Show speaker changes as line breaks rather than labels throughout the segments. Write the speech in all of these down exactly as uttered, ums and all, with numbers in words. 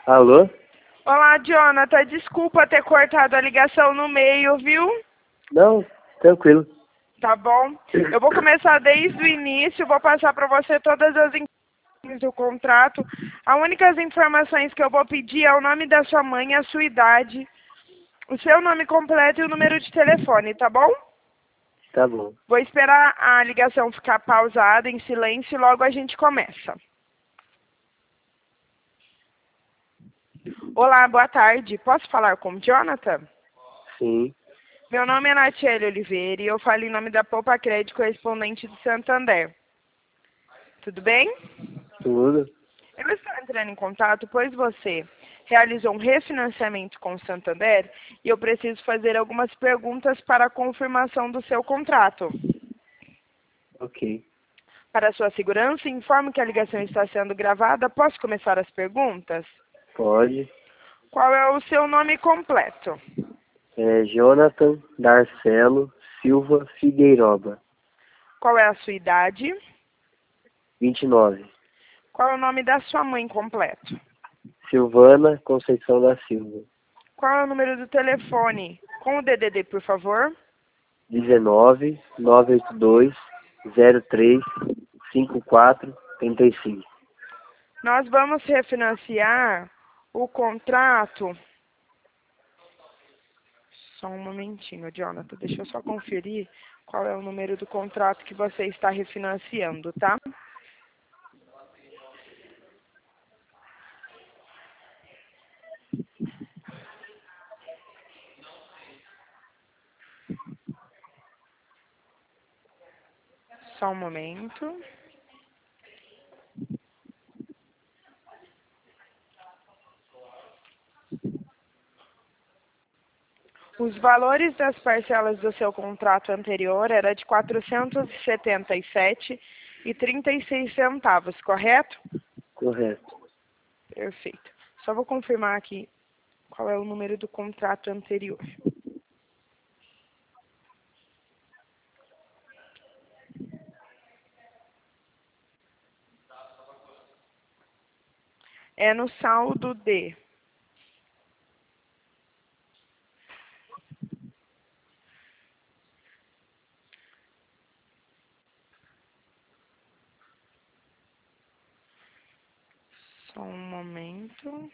Alô?
Olá, Jonathan. Desculpa ter cortado a ligação no meio, viu?
Não, tranquilo.
Tá bom. Eu vou começar desde o início, vou passar para você todas as informações do contrato. A única informações que eu vou pedir é o nome da sua mãe, a sua idade, o seu nome completo e o número de telefone, tá bom?
Tá bom.
Vou esperar a ligação ficar pausada, em silêncio, e logo a gente começa. Olá, boa tarde. Posso falar com o Jonathan?
Sim.
Meu nome é Natiele Oliveira e eu falo em nome da Poupa Crédito, correspondente de Santander. Tudo bem?
Tudo?
Eu estou entrando em contato pois você realizou um refinanciamento com o Santander e eu preciso fazer algumas perguntas para a confirmação do seu contrato.
Ok.
Para sua segurança, informo que a ligação está sendo gravada. Posso começar as perguntas?
Pode.
Qual é o seu nome completo?
É Jonathan Darcelo Silva Figueiroba,
Qual é a sua idade?
vinte e nove.
Qual é o nome da sua mãe completo?
Silvana Conceição da Silva.
Qual é o número do telefone? Com o D D D, por favor.
dezenove, nove oito dois, zero três, cinco quatro, trinta e cinco.
Nós vamos refinanciar o contrato. Só um momentinho, Jonathan. Deixa eu só conferir qual é o número do contrato que você está refinanciando, tá? Só um momento. Os valores das parcelas do seu contrato anterior era de quatrocentos e setenta e sete e trinta e seis centavos, correto?
Correto.
Perfeito. Só vou confirmar aqui qual é o número do contrato anterior. É no saldo de Só um momento.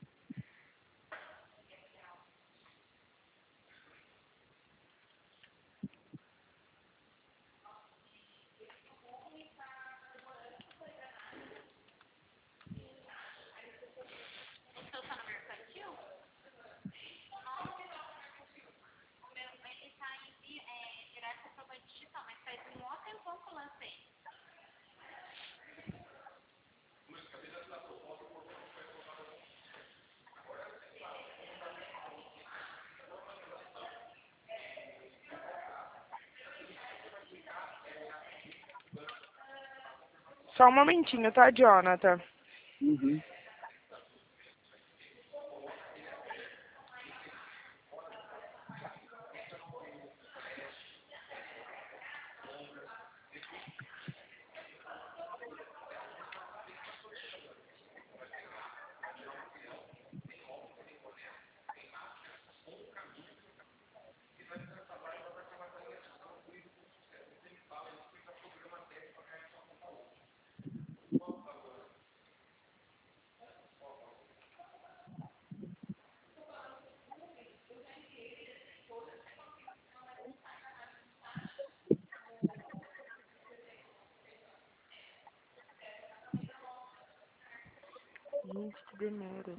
Só um momentinho, tá, Jonathan?
Uhum.
Gente, que demora.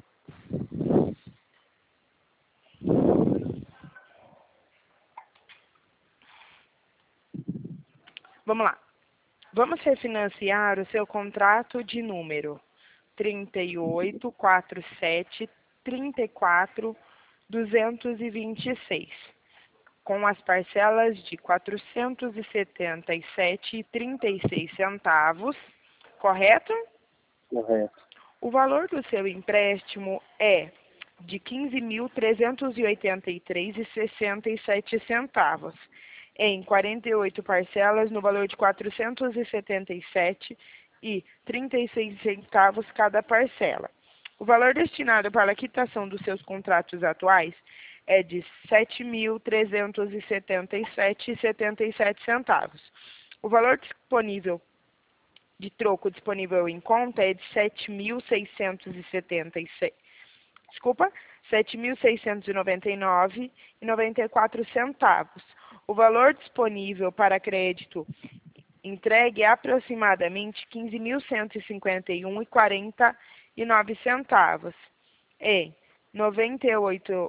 Vamos lá. Vamos refinanciar o seu contrato de número trinta e oito, quarenta e sete, trinta e quatro, duzentos e vinte e seis, com as parcelas de quatrocentos e setenta e sete e trinta e seis centavos, correto?
Correto.
O valor do seu empréstimo é de quinze mil trezentos e oitenta e três reais e sessenta e sete centavos, em quarenta e oito parcelas no valor de quatrocentos e setenta e sete reais e trinta e seis centavos cada parcela. O valor destinado para a quitação dos seus contratos atuais é de sete mil trezentos e setenta e sete reais e setenta e sete centavos. O valor disponível de troco disponível em conta é de sete mil seiscentos e setenta e seis, desculpa, sete mil seiscentos e noventa e nove reais e noventa e quatro centavos. O valor disponível para crédito entregue é aproximadamente quinze mil cento e cinquenta e um reais e quarenta e nove centavos. E noventa e oito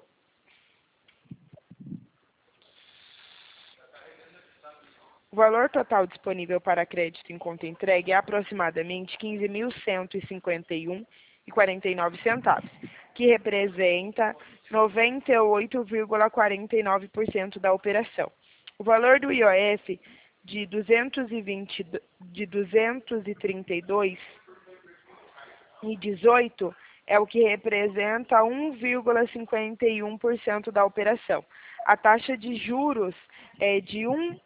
O valor total disponível para crédito em conta entregue é aproximadamente quinze mil cento e cinquenta e um reais e quarenta e nove centavos, que representa noventa e oito vírgula quarenta e nove por cento da operação. O valor do I O F de duzentos e vinte de duzentos e trinta e dois e dezoito é o que representa um vírgula cinquenta e um por cento da operação. A taxa de juros é de um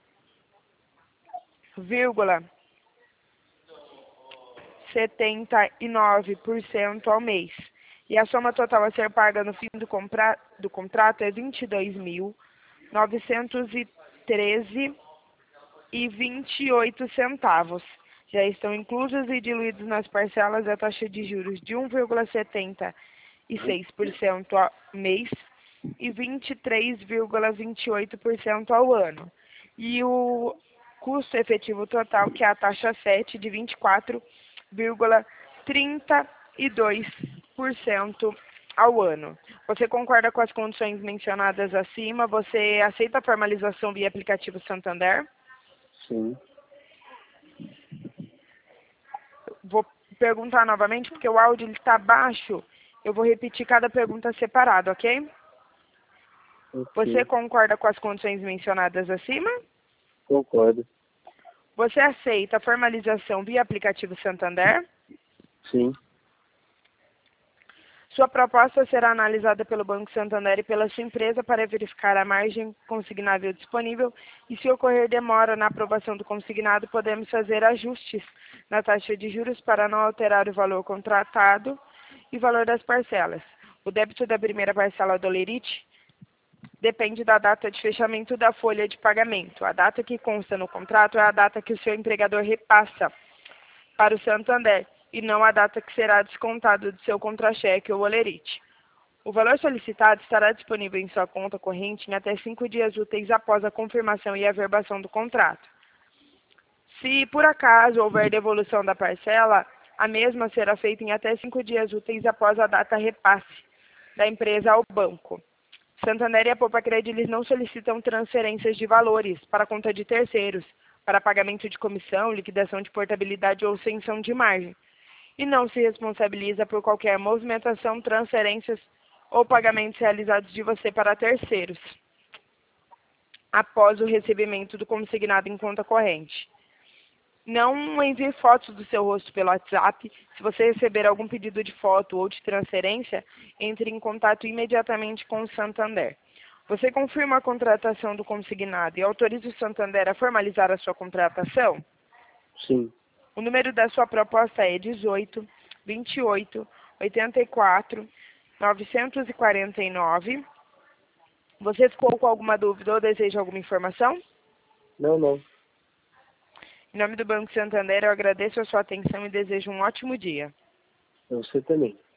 vírgula setenta e nove por cento ao mês. E a soma total a ser paga no fim do, compra do contrato é vinte e dois mil novecentos e treze reais e vinte e oito centavos. Já estão inclusos e diluídos nas parcelas a taxa de juros de um vírgula setenta e seis por cento ao mês e vinte e três vírgula vinte e oito por cento ao ano. E o custo efetivo total, que é a taxa sete, de vinte e quatro vírgula trinta e dois por cento ao ano. Você concorda com as condições mencionadas acima? Você aceita a formalização via aplicativo Santander?
Sim.
Vou perguntar novamente, porque o áudio está baixo. Eu vou repetir cada pergunta separado, ok?
Ok.
Você concorda com as condições mencionadas acima?
Concordo.
Você aceita a formalização via aplicativo Santander?
Sim.
Sua proposta será analisada pelo Banco Santander e pela sua empresa para verificar a margem consignável disponível e, se ocorrer demora na aprovação do consignado, podemos fazer ajustes na taxa de juros para não alterar o valor contratado e o valor das parcelas. O débito da primeira parcela do Olerite depende da data de fechamento da folha de pagamento. A data que consta no contrato é a data que o seu empregador repassa para o Santander e não a data que será descontado do seu contra-cheque ou Olerite. O valor solicitado estará disponível em sua conta corrente em até cinco dias úteis após a confirmação e averbação do contrato. Se, por acaso, houver devolução da parcela, a mesma será feita em até cinco dias úteis após a data repasse da empresa ao banco. Santander e a Poupa-Cred, eles não solicitam transferências de valores para a conta de terceiros, para pagamento de comissão, liquidação de portabilidade ou extensão de margem, e não se responsabiliza por qualquer movimentação, transferências ou pagamentos realizados de você para terceiros, após o recebimento do consignado em conta corrente. Não envie fotos do seu rosto pelo WhatsApp. Se você receber algum pedido de foto ou de transferência, entre em contato imediatamente com o Santander. Você confirma a contratação do consignado e autoriza o Santander a formalizar a sua contratação?
Sim.
O número da sua proposta é dezoito, vinte e oito, oitenta e quatro, novecentos e quarenta e nove. Você ficou com alguma dúvida ou deseja alguma informação?
Não, não.
Em nome do Banco Santander, eu agradeço a sua atenção e desejo um ótimo dia.
Você também.